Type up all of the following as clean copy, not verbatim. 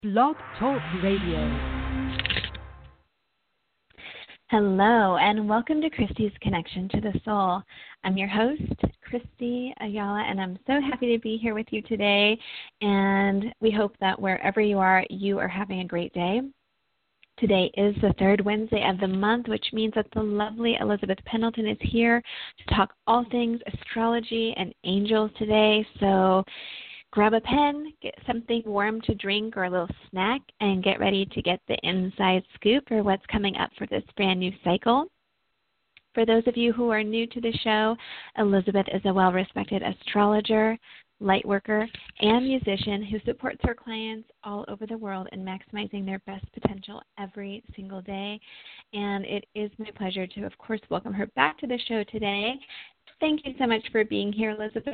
Blog Talk Radio. Hello, and welcome to Christy's Connection to the Soul. I'm your host, Christy Ayala, and I'm so happy to be here with you today. And we hope that wherever you are having a great day. Today is the third Wednesday of the month, which means that the lovely Elizabeth Pendleton is here to talk all things astrology and angels today. So grab a pen, get something warm to drink or a little snack, and get ready to get the inside scoop for what's coming up for this brand new cycle. For those of you who are new to the show, Elizabeth is a well-respected astrologer, light worker, and musician who supports her clients all over the world in maximizing their best potential every single day. And it is my pleasure to, of course, welcome her back to the show today. Thank you so much for being here, Elizabeth.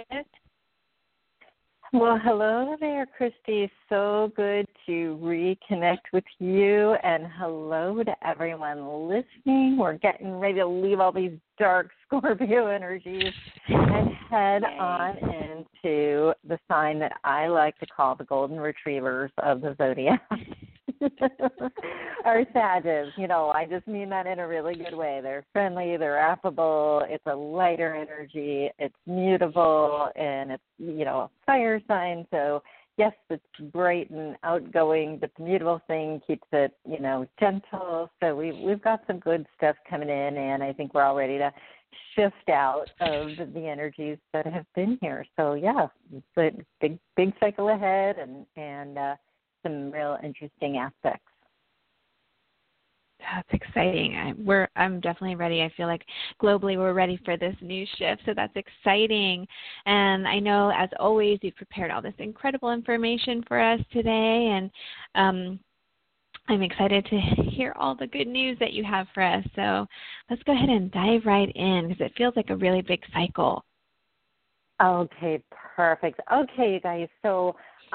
Well, hello there, Christy. So good to reconnect with you, and hello to everyone listening. We're getting ready to leave all these dark Scorpio energies and head on into the sign that I like to call the golden retrievers of the zodiac. Our Sages, I just mean that in a really good way. They're friendly, they're affable, it's a lighter energy, it's mutable, and it's, a fire sign. So, yes, it's bright and outgoing, but the mutable thing keeps it, gentle. So we've got some good stuff coming in, and I think we're all ready to shift out of the energies that have been here. So, yeah, it's a big cycle ahead, and some real interesting aspects. That's exciting. I'm definitely ready. I feel like globally we're ready for this new shift, so that's exciting. And I know, as always, you've prepared all this incredible information for us today, and I'm excited to hear all the good news that you have for us. So let's go ahead and dive right in, because it feels like a really big cycle. Okay, perfect. Okay, you guys, so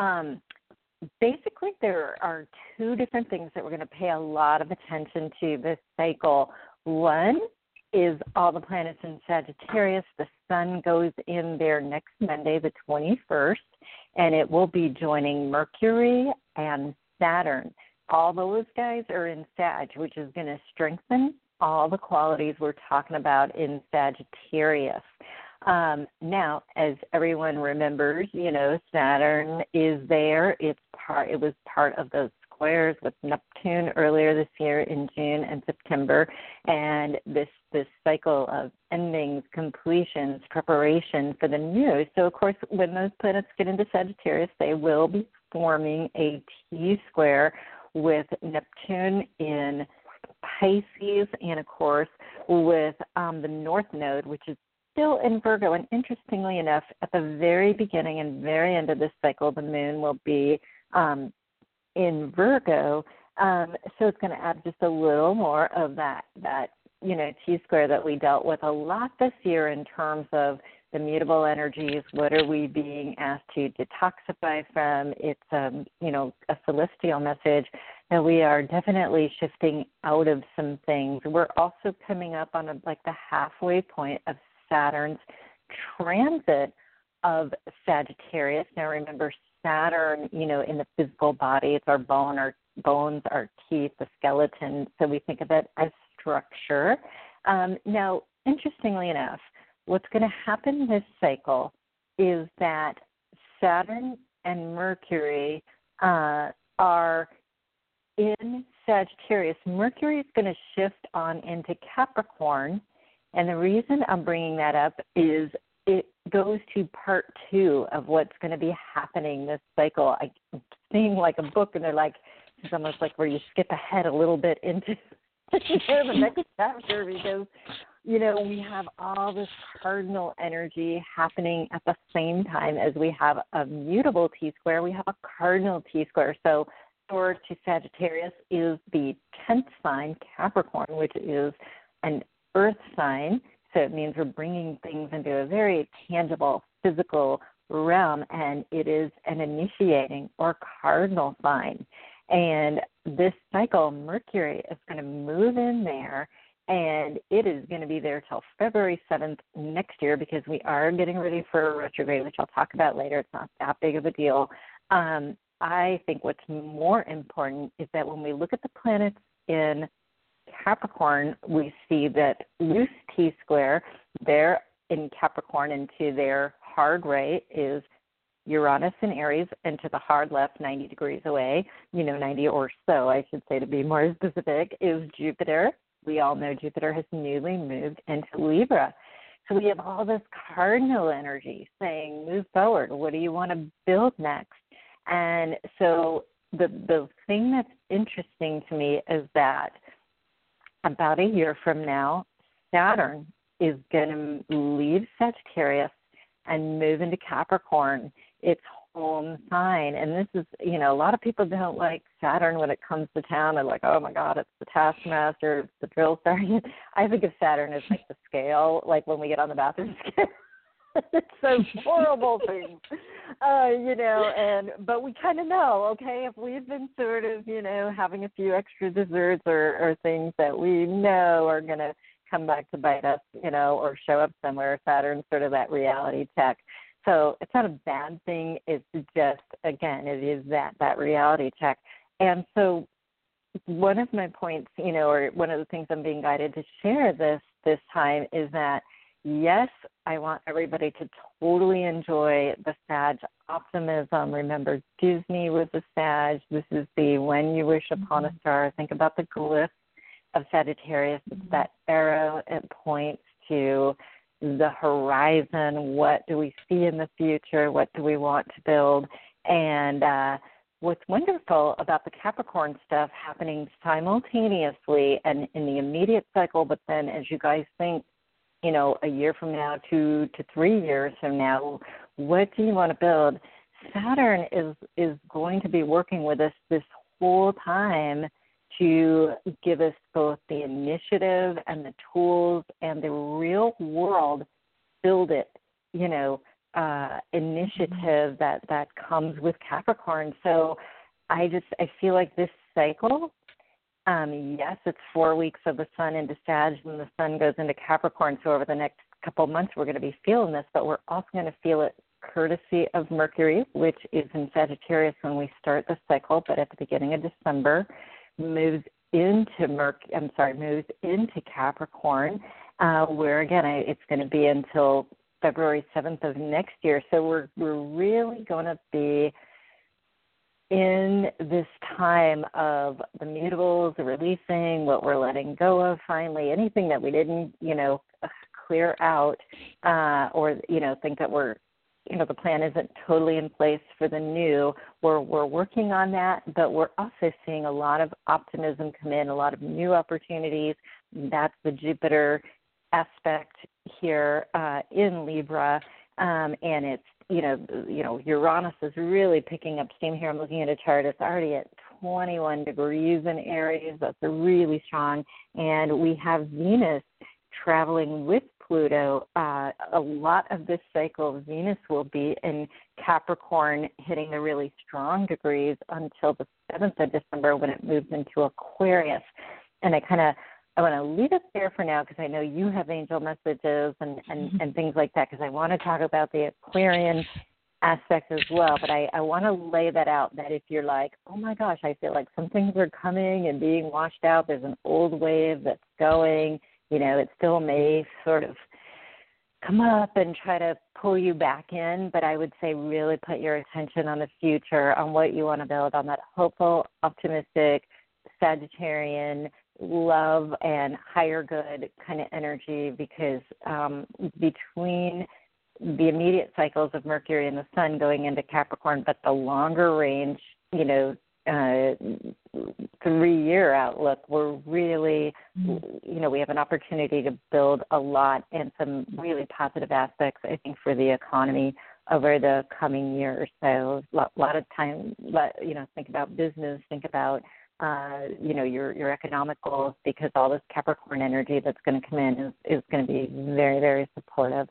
basically, there are two different things that we're going to pay a lot of attention to this cycle. One is all the planets in Sagittarius. The sun goes in there next Monday, the 21st, and it will be joining Mercury and Saturn. All those guys are in Sag, which is going to strengthen all the qualities we're talking about in Sagittarius. Now, as everyone remembers, Saturn is there. It was part of those squares with Neptune earlier this year in June and September, and this cycle of endings, completions, preparation for the new. So, of course, when those planets get into Sagittarius, they will be forming a T-square with Neptune in Pisces, and, of course, with the North Node, which is still in Virgo. And interestingly enough, at the very beginning and very end of this cycle, the moon will be in Virgo. So it's going to add just a little more of that T-square that we dealt with a lot this year in terms of the mutable energies. What are we being asked to detoxify from? It's a celestial message that we are definitely shifting out of some things. We're also coming up on the halfway point of Saturn's transit of Sagittarius. Now, remember, Saturn, in the physical body, it's our bones, our teeth, the skeleton. So we think of it as structure. Now, interestingly enough, what's going to happen this cycle is that Saturn and Mercury are in Sagittarius. Mercury is going to shift on into Capricorn. And the reason I'm bringing that up is it goes to part 2 of what's going to be happening this cycle. I'm seeing like a book, and they're like, it's almost like where you skip ahead a little bit into the next chapter, because, we have all this cardinal energy happening at the same time as we have a mutable T-square. We have a cardinal T-square. So Taurus to Sagittarius is the 10th sign, Capricorn, which is an earth sign, so it means we're bringing things into a very tangible, physical realm, and it is an initiating or cardinal sign. And this cycle, Mercury is going to move in there, and it is going to be there till February 7th next year, because we are getting ready for a retrograde, which I'll talk about later. It's not that big of a deal. I think what's more important is that when we look at the planets in Capricorn, we see that loose T-square, they're in Capricorn, and to their hard right is Uranus in Aries, and to the hard left, 90 degrees away, 90 or so, I should say, to be more specific, is Jupiter. We all know Jupiter has newly moved into Libra. So we have all this cardinal energy saying, move forward. What do you want to build next? And so the thing that's interesting to me is that about a year from now, Saturn is going to leave Sagittarius and move into Capricorn, its home sign. And this is, a lot of people don't like Saturn when it comes to town. They're like, oh, my God, it's the taskmaster, it's the drill sergeant. I think of Saturn as like the scale, like when we get on the bathroom scale. It's those horrible things, but we kind of know, okay, if we've been sort of, having a few extra desserts or things that we know are going to come back to bite us, or show up somewhere. Saturn's sort of that reality check. So it's not a bad thing. It's just, again, it is that reality check. And so one of my points, or one of the things I'm being guided to share this time is that, yes, I want everybody to totally enjoy the Sag optimism. Remember, Disney was a Sag. This is the when you wish upon a star. Think about the glyph of Sagittarius. It's that arrow. It points to the horizon. What do we see in the future? What do we want to build? And what's wonderful about the Capricorn stuff happening simultaneously and in the immediate cycle, but then as you guys think, a year from now, 2 to 3 years from now, what do you want to build? Saturn is going to be working with us this whole time to give us both the initiative and the tools and the real world build it, initiative that comes with Capricorn. So I feel like this cycle, yes, it's 4 weeks of the sun into Sag, and the sun goes into Capricorn. So over the next couple of months, we're going to be feeling this, but we're also going to feel it courtesy of Mercury, which is in Sagittarius when we start the cycle, but at the beginning of December, moves into Capricorn, where again it's going to be until February 7th of next year. So we're really going to be in this time of the mutables, the releasing, what we're letting go of finally, anything that we didn't, clear out or, think that we're, the plan isn't totally in place for the new. We're working on that, but we're also seeing a lot of optimism come in, a lot of new opportunities. That's the Jupiter aspect here in Libra, and it's, Uranus is really picking up steam here. I'm looking at a chart. It's already at 21 degrees in Aries. That's really strong. And we have Venus traveling with Pluto. A lot of this cycle, Venus will be in Capricorn, hitting the really strong degrees until the 7th of December when it moves into Aquarius. And I want to leave it there for now because I know you have angel messages and things like that, because I want to talk about the Aquarian aspect as well. But I want to lay that out, that if you're like, oh, my gosh, I feel like some things are coming and being washed out. There's an old wave that's going. It still may sort of come up and try to pull you back in. But I would say really put your attention on the future, on what you want to build, on that hopeful, optimistic, Sagittarian, love and higher good kind of energy, because between the immediate cycles of Mercury and the sun going into Capricorn, but the longer range, 3-year outlook, we're really, we have an opportunity to build a lot and some really positive aspects, I think, for the economy over the coming years. So a lot of time, think about business, think about your economic goals, because all this Capricorn energy that's going to come in is going to be very, very supportive.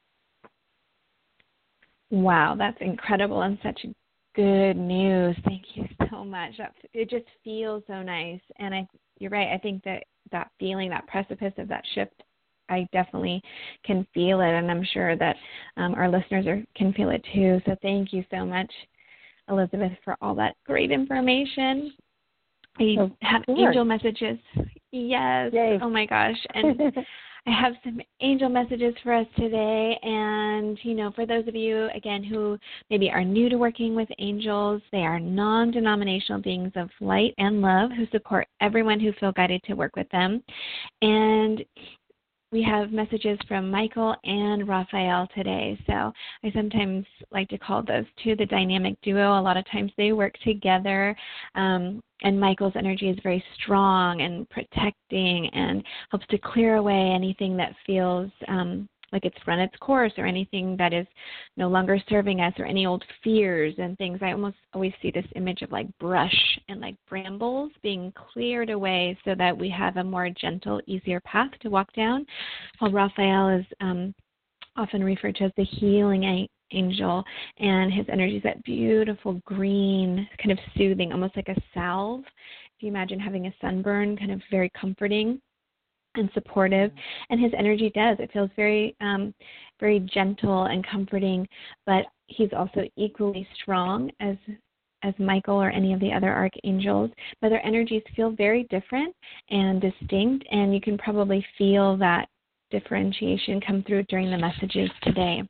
Wow, that's incredible and such good news. Thank you so much. It just feels so nice. And you're right. I think that feeling, that precipice of that shift, I definitely can feel it, and I'm sure that our listeners can feel it too. So thank you so much Elizabeth, for all that great information. I have Sure. angel messages. Yes. Yay. Oh, my gosh. And I have some angel messages for us today. And, for those of you, again, who maybe are new to working with angels, they are non-denominational beings of light and love who support everyone who feel guided to work with them. And we have messages from Michael and Raphael today. So I sometimes like to call those two the dynamic duo. A lot of times they work together. And Michael's energy is very strong and protecting and helps to clear away anything that feels like it's run its course or anything that is no longer serving us or any old fears and things. I almost always see this image of like brush and like brambles being cleared away so that we have a more gentle, easier path to walk down. While Raphael is often referred to as the healing angel, and his energy is that beautiful green, kind of soothing, almost like a salve. If you imagine having a sunburn, kind of very comforting and supportive, and his energy does. It feels very, very gentle and comforting, but he's also equally strong as Michael or any of the other archangels. But their energies feel very different and distinct, and you can probably feel that differentiation come through during the messages today.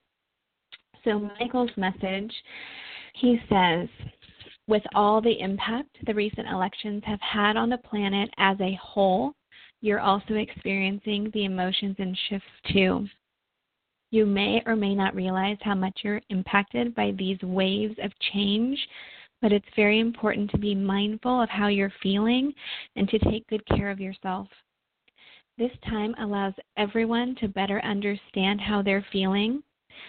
So Michael's message, he says, with all the impact the recent elections have had on the planet as a whole, you're also experiencing the emotions and shifts too. You may or may not realize how much you're impacted by these waves of change, but it's very important to be mindful of how you're feeling and to take good care of yourself. This time allows everyone to better understand how they're feeling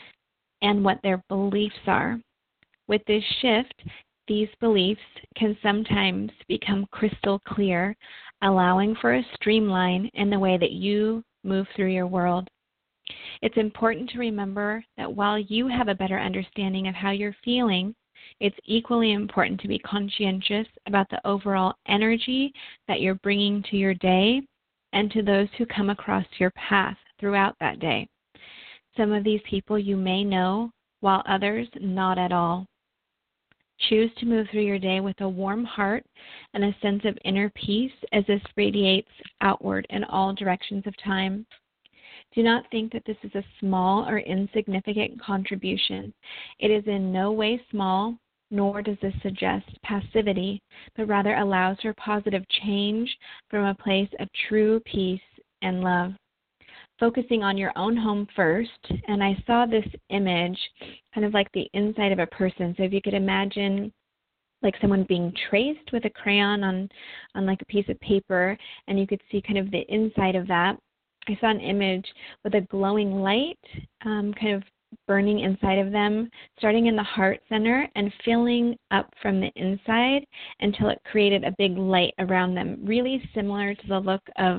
and what their beliefs are. With this shift, these beliefs can sometimes become crystal clear, allowing for a streamline in the way that you move through your world. It's important to remember that while you have a better understanding of how you're feeling, it's equally important to be conscientious about the overall energy that you're bringing to your day and to those who come across your path throughout that day. Some of these people you may know, while others not at all. Choose to move through your day with a warm heart and a sense of inner peace as this radiates outward in all directions of time. Do not think that this is a small or insignificant contribution. It is in no way small, nor does this suggest passivity, but rather allows for positive change from a place of true peace and love. Focusing on your own home first, and I saw this image kind of like the inside of a person. So if you could imagine like someone being traced with a crayon on like a piece of paper, and you could see kind of the inside of that. I saw an image with a glowing light kind of burning inside of them, starting in the heart center and filling up from the inside until it created a big light around them, really similar to the look of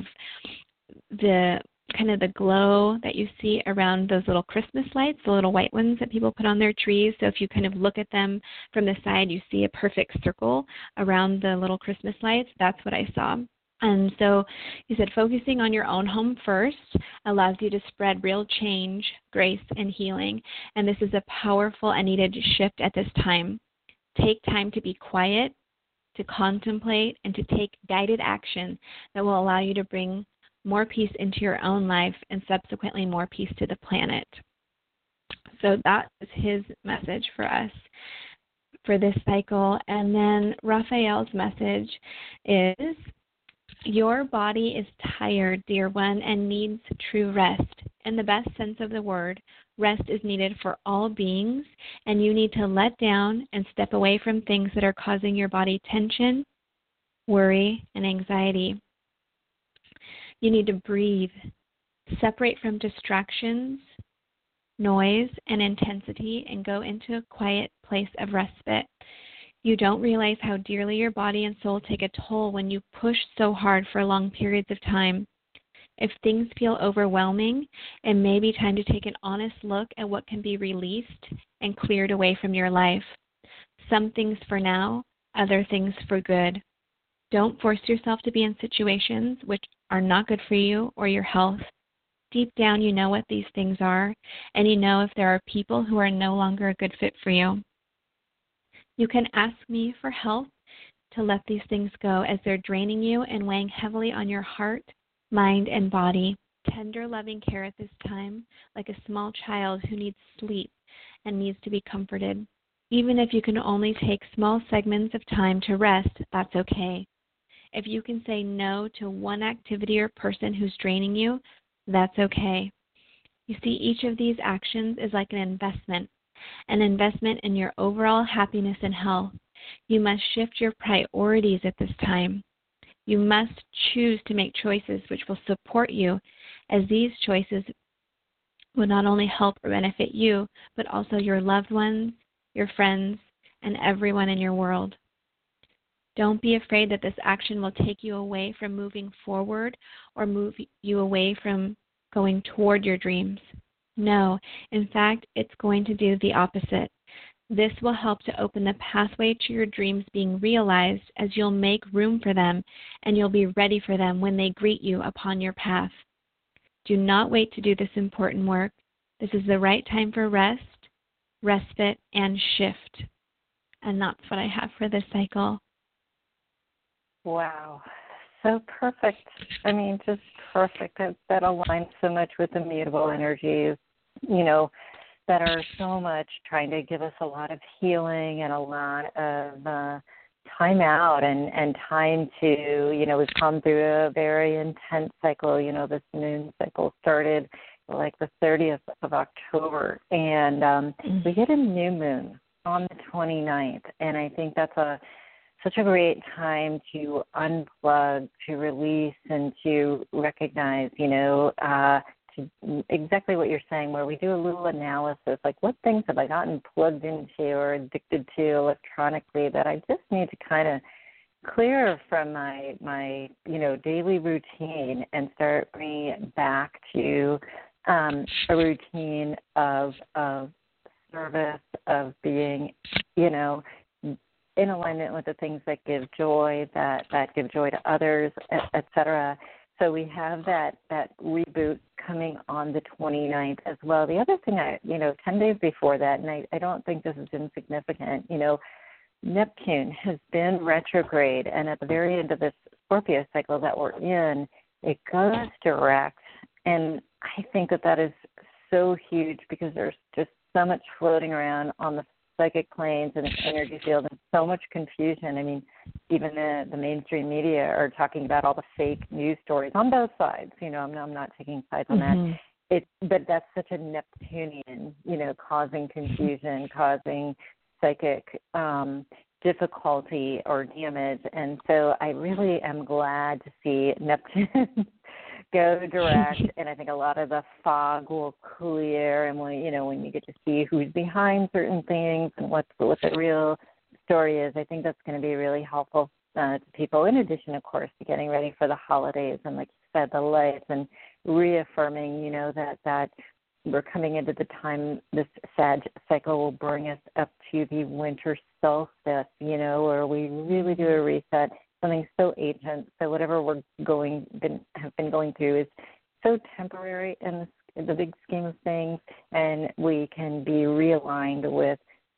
the kind of the glow that you see around those little Christmas lights, the little white ones that people put on their trees. So if you kind of look at them from the side, you see a perfect circle around the little Christmas lights. That's what I saw. And so he said, focusing on your own home first allows you to spread real change, grace, and healing. And this is a powerful and needed shift at this time. Take time to be quiet, to contemplate, and to take guided action that will allow you to bring more peace into your own life and subsequently more peace to the planet. So that is his message for us for this cycle. And then Raphael's message is, your body is tired, dear one, and needs true rest. In the best sense of the word, rest is needed for all beings, and you need to let down and step away from things that are causing your body tension, worry, and anxiety. You need to breathe, separate from distractions, noise, and intensity, and go into a quiet place of respite. You don't realize how dearly your body and soul take a toll when you push so hard for long periods of time. If things feel overwhelming, it may be time to take an honest look at what can be released and cleared away from your life. Some things for now, other things for good. Don't force yourself to be in situations which are not good for you or your health. Deep down, you know what these things are, and you know if there are people who are no longer a good fit for you. You can ask me for help to let these things go as they're draining you and weighing heavily on your heart, mind, and body. Tender, loving care at this time, like a small child who needs sleep and needs to be comforted. Even if you can only take small segments of time to rest, that's okay. If you can say no to one activity or person who's draining you, that's okay. You see, each of these actions is like an investment in your overall happiness and health. You must shift your priorities at this time. You must choose to make choices which will support you, as these choices will not only help or benefit you, but also your loved ones, your friends, and everyone in your world. Don't be afraid that this action will take you away from moving forward or move you away from going toward your dreams. No, in fact, it's going to do the opposite. This will help to open the pathway to your dreams being realized, as you'll make room for them and you'll be ready for them when they greet you upon your path. Do not wait to do this important work. This is the right time for rest, respite, and shift. And that's what I have for this cycle. Wow. So perfect. I mean, just perfect. That aligns so much with the mutable energies, that are so much trying to give us a lot of healing and a lot of time out and time to, we've come through a very intense cycle. This moon cycle started like the 30th of October, and we get a new moon on the 29th, and I think that's such a great time to unplug, to release, and to recognize, to exactly what you're saying, where we do a little analysis, like what things have I gotten plugged into or addicted to electronically that I just need to kind of clear from my daily routine and start bringing it back to a routine of service, of being, in alignment with the things that give joy, that give joy to others, et cetera. So we have that reboot coming on the 29th as well. The other thing, 10 days before that, and I don't think this is insignificant, Neptune has been retrograde, and at the very end of this Scorpio cycle that we're in, it goes direct. And I think that is so huge because there's just so much floating around on the psychic planes and the energy field, and so much confusion. I mean, even the mainstream media are talking about all the fake news stories on both sides. I'm not taking sides on that. But that's such a Neptunian, causing confusion, causing psychic difficulty or damage. And so I really am glad to see Neptune go direct, and I think a lot of the fog will clear, and when you get to see who's behind certain things and what the real story is, I think that's going to be really helpful to people, in addition, of course, to getting ready for the holidays and, like you said, the lights, and reaffirming, that we're coming into the time this Sag cycle will bring us up to the winter solstice, where we really do a reset, something so ancient. So whatever we're have been going through is so temporary in the big scheme of things, and we can be realigned with,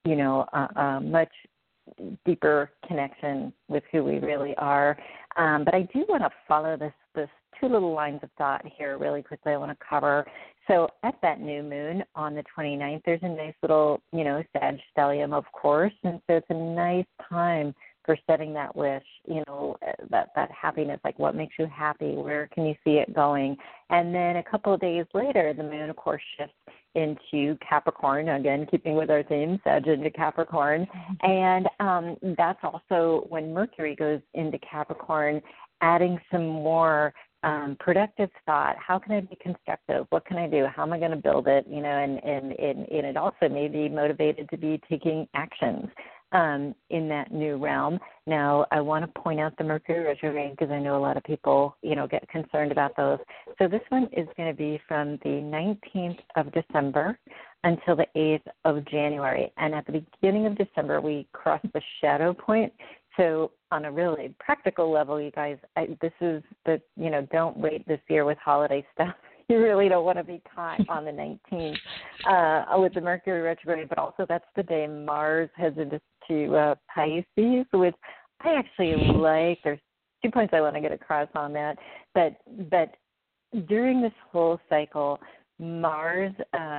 a much deeper connection with who we really are. But I do want to follow this two little lines of thought here really quickly I want to cover. So at that new moon on the 29th, there's a nice little, Sag stellium, of course, and so it's a nice time for setting that wish, that happiness, like what makes you happy, where can you see it going? And then a couple of days later, the moon, of course, shifts into Capricorn, again, keeping with our theme, Sag into Capricorn. And that's also when Mercury goes into Capricorn, adding some more productive thought. How can I be constructive? What can I do? How am I going to build it? And it also may be motivated to be taking actions in that new realm. Now, I want to point out the Mercury retrograde because I know a lot of people, get concerned about those. So this one is going to be from the 19th of December until the 8th of January. And at the beginning of December, we cross the shadow point. So on a really practical level, you guys, this is don't wait this year with holiday stuff. You really don't want to be caught on the 19th with the Mercury retrograde, but also that's the day Mars heads into to Pisces, which I actually like. There's 2 points I want to get across on that. But during this whole cycle, Mars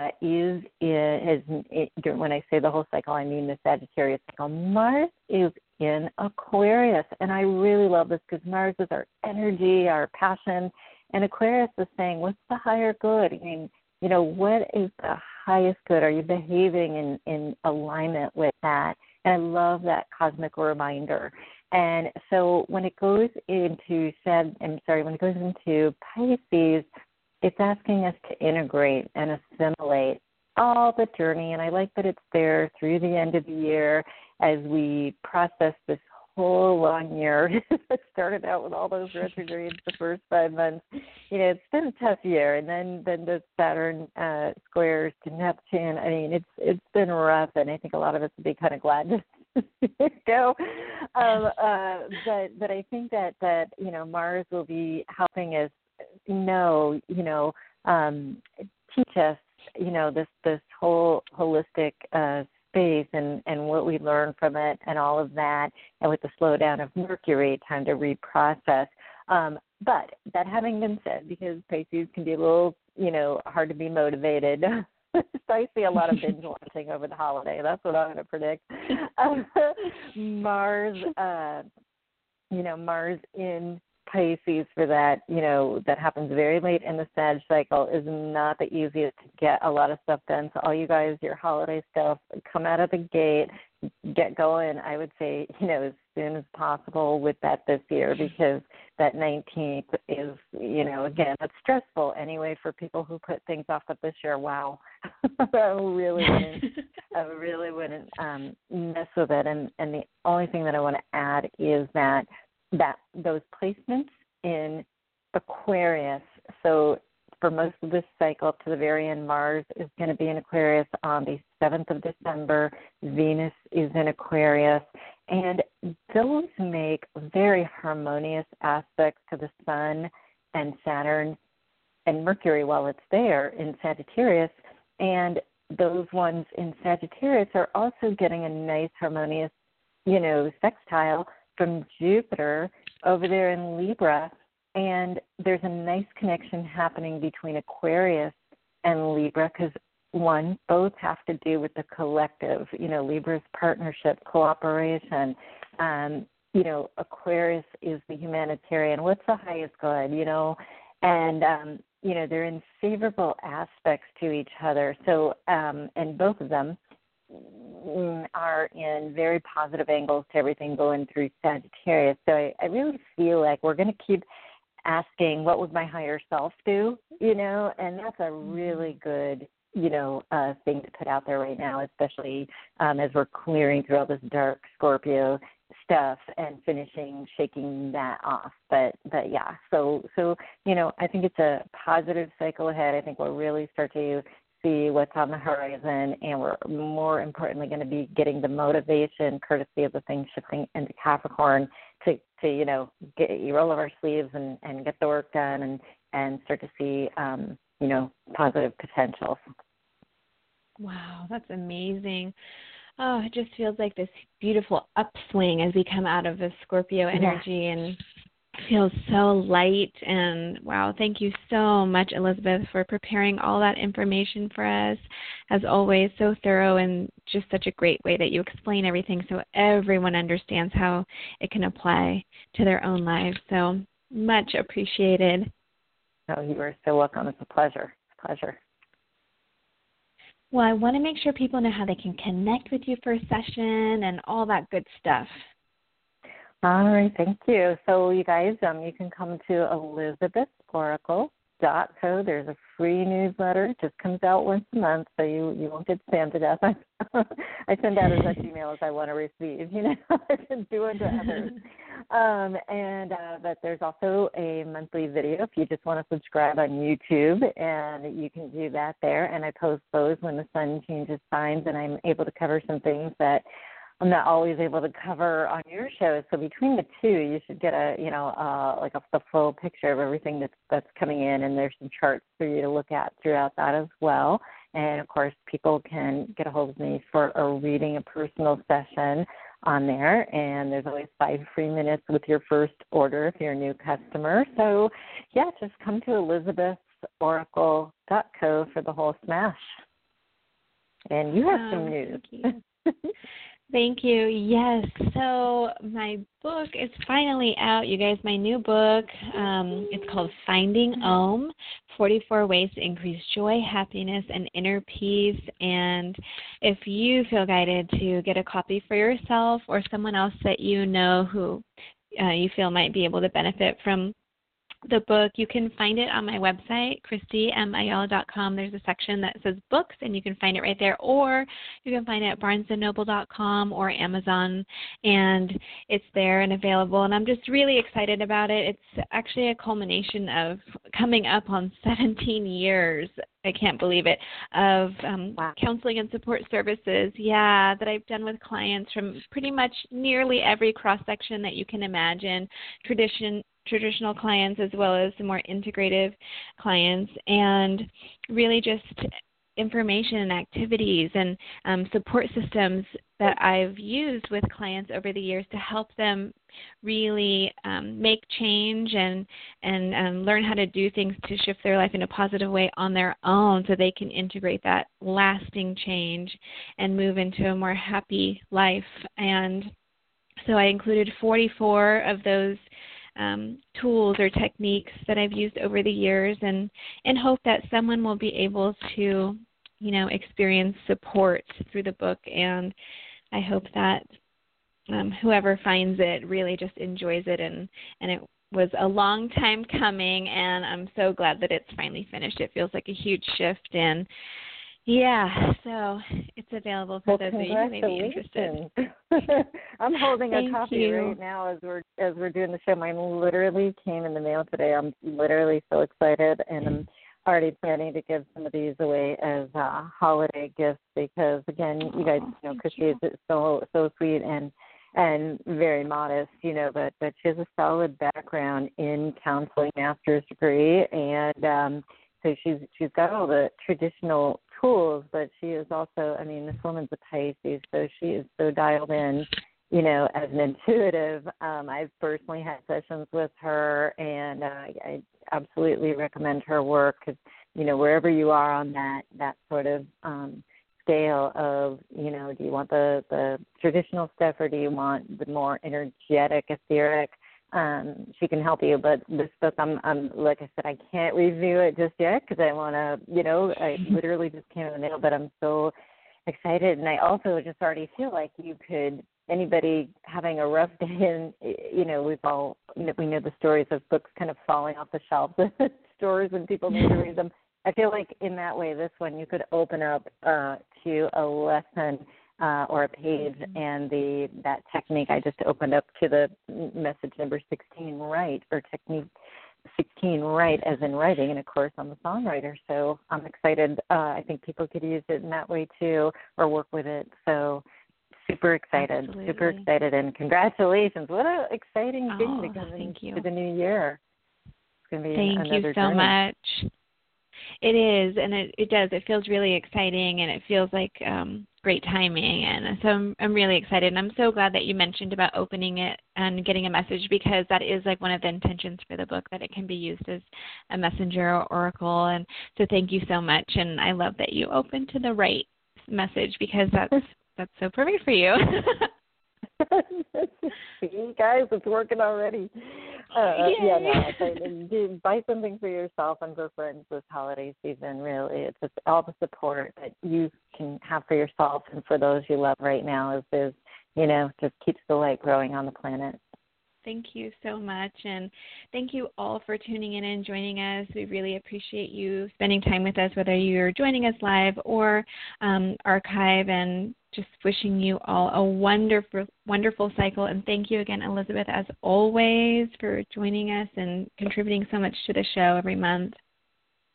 when I say the whole cycle, I mean the Sagittarius cycle. Mars is in Aquarius, and I really love this because Mars is our energy, our passion, and Aquarius is saying, what's the higher good? I mean, what is the highest good? Are you behaving in alignment with that? And I love that cosmic reminder. And so when it goes into Pisces, it's asking us to integrate and assimilate all the journey. And I like that it's there through the end of the year as we process this whole long year. It started out with all those retrogrades the first 5 months. It's been a tough year. And then the Saturn squares to Neptune. I mean, it's been rough, and I think a lot of us would be kind of glad to go. But I think that Mars will be helping us teach us, this whole holistic space and what we learn from it and all of that, and with the slowdown of Mercury, time to reprocess. But that having been said, because Pisces can be a little, hard to be motivated, so I see a lot of binge watching over the holiday. That's what I'm going to predict. Mars in Pisces for that, that happens very late in the Sag cycle, is not the easiest to get a lot of stuff done. So all you guys, your holiday stuff, come out of the gate, get going, I would say, as soon as possible with that this year, because that 19th is, again, it's stressful anyway for people who put things off of this year. Wow. I really wouldn't mess with it. And the only thing that I want to add is that those placements in Aquarius, so for most of this cycle to the very end, Mars is going to be in Aquarius on the 7th of December. Venus is in Aquarius, and those make very harmonious aspects to the Sun and Saturn and Mercury while it's there in Sagittarius. And those ones in Sagittarius are also getting a nice harmonious, sextile from Jupiter over there in Libra. And there's a nice connection happening between Aquarius and Libra because, one, both have to do with the collective. Libra's partnership, cooperation. Aquarius is the humanitarian. What's the highest good, And, they're in favorable aspects to each other. So, and both of them are in very positive angles to everything going through Sagittarius. So I really feel like we're going to keep asking, what would my higher self do? And that's a really good, thing to put out there right now, especially as we're clearing through all this dark Scorpio stuff and shaking that off. But yeah, so I think it's a positive cycle ahead. I think we'll really start to see what's on the horizon, and we're more importantly going to be getting the motivation courtesy of the things shifting into Capricorn to roll up our sleeves and get the work done and start to see positive potentials. Wow, that's amazing. Oh, it just feels like this beautiful upswing as we come out of the Scorpio energy, and feels so light. And wow, thank you so much, Elizabeth, for preparing all that information for us. As always, so thorough and just such a great way that you explain everything so everyone understands how it can apply to their own lives. So much appreciated. Oh, you are so welcome. It's a pleasure. Well, I want to make sure people know how they can connect with you for a session and all that good stuff. All right, thank you. So you guys, you can come to elizabethoracle.co. There's a free newsletter. It just comes out once a month, so you won't get spammed to death. I send out as much email as I want to receive, I can do unto others. But there's also a monthly video if you just want to subscribe on YouTube, and you can do that there. And I post those when the sun changes signs, and I'm able to cover some things that I'm not always able to cover on your show. So between the two, you should get the full picture of everything that's coming in, and there's some charts for you to look at throughout that as well. And of course, people can get a hold of me for a reading, a personal session on there, and there's always 5 free minutes with your first order if you're a new customer. So yeah, just come to elizabethsoracle.co for the whole smash. And you have some news. Thank you. Thank you. Yes. So my book is finally out, you guys. My new book, it's called Finding Om, 44 Ways to Increase Joy, Happiness, and Inner Peace. And if you feel guided to get a copy for yourself or someone else that you know who you feel might be able to benefit from the book, you can find it on my website, ChristyMAyala.com. There's a section that says books, and you can find it right there. Or you can find it at BarnesandNoble.com or Amazon, and it's there and available. And I'm just really excited about it. It's actually a culmination of coming up on 17 years, I can't believe it, of counseling and support services, that I've done with clients from pretty much nearly every cross-section that you can imagine, traditional clients as well as the more integrative clients, and really just information and activities and support systems that I've used with clients over the years to help them really make change and learn how to do things to shift their life in a positive way on their own so they can integrate that lasting change and move into a more happy life. And so I included 44 of those tools or techniques that I've used over the years, and in hope that someone will be able to, experience support through the book. And I hope that whoever finds it really just enjoys it. And it was a long time coming, and I'm so glad that it's finally finished. It feels like a huge shift, and so it's available for those of you who may be interested. I'm holding a Thank copy you. right now as we're doing the show. Mine literally came in the mail today. I'm literally so excited, and I'm already planning to give some of these away as holiday gifts because, again, you guys know Christy is so sweet and very modest, but she has a solid background in counseling, master's degree, and so she's got all the traditional tools, but she is also, this woman's a Pisces, so she is so dialed in, as an intuitive. I've personally had sessions with her, and I absolutely recommend her work because, wherever you are on that sort of scale of, do you want the traditional stuff or do you want the more energetic, etheric? She can help you, but this book, I'm like I said, I can't review it just yet because I want to, I literally just came in the mail, but I'm so excited, and I also just already feel like anybody having a rough day, and we know the stories of books kind of falling off the shelves at stores and people need to read them. I feel like in that way, this one you could open up to a lesson or a page, and that technique I just opened up to the message number 16, write, or technique 16, write as in writing, and of course I'm a songwriter, so I'm excited. I think people could use it in that way too, or work with it. So super excited, and congratulations! What an exciting thing to come into the new year. It's going to be Thank you so journey. Much. It is, and it does. It feels really exciting, and it feels like great timing. And so I'm really excited, and I'm so glad that you mentioned about opening it and getting a message, because that is like one of the intentions for the book, that it can be used as a messenger or oracle. And so thank you so much, and I love that you opened to the right message, because that's so perfect for you. See, guys, it's working already. Buy something for yourself and for friends this holiday season. Really, it's just all the support that you can have for yourself and for those you love right now is just keeps the light growing on the planet. Thank you so much, and thank you all for tuning in and joining us. We really appreciate you spending time with us, whether you're joining us live or archive, and just wishing you all a wonderful, wonderful cycle. And thank you again, Elizabeth, as always, for joining us and contributing so much to the show every month.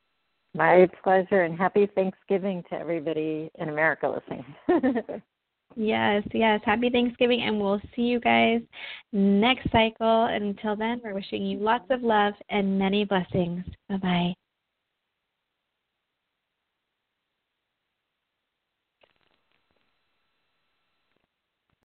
My pleasure, and happy Thanksgiving to everybody in America listening. Yes, yes. Happy Thanksgiving, and we'll see you guys next cycle. And until then, we're wishing you lots of love and many blessings. Bye-bye.